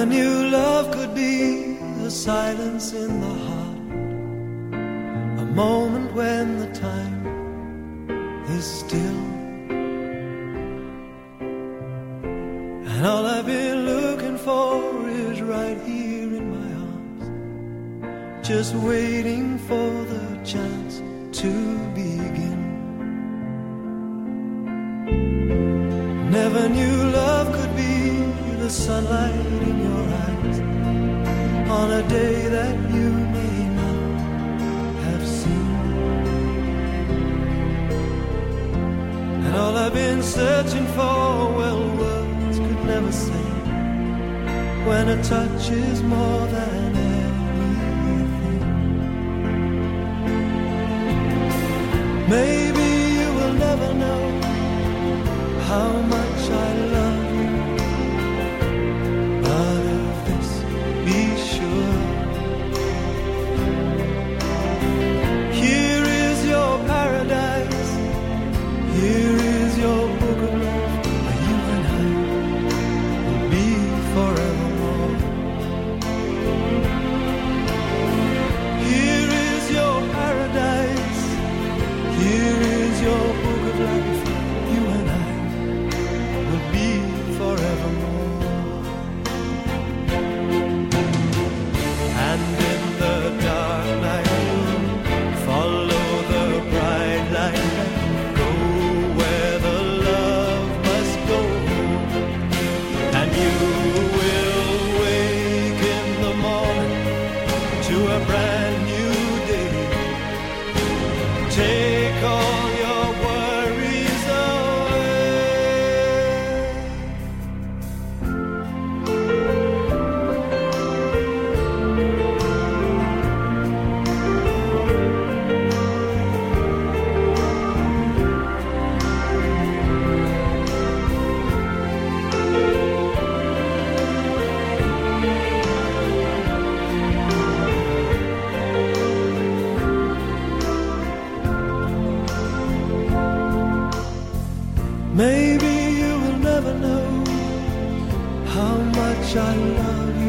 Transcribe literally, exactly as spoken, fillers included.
Never knew love could be the silence in the heart, a moment when the time is still. And all I've been looking for is right here in my arms, just waiting for the chance to begin. Never knew love could be the sunlight in your eyes on a day that you may not have seen. And all I've been searching for, well, words could never say, when a touch is more than anything. Maybe you will never know how much I love you, but of this be sure. Here is your paradise, here is your book of love, where you and I will be forevermore. Here is your paradise, here is your book of life, you and I will be forevermore. And in the dark night we'll follow the bright light, go where the love must go. And you will wake in the morning to a brand new day. Take all your worries Maybe you will never know how much I love you.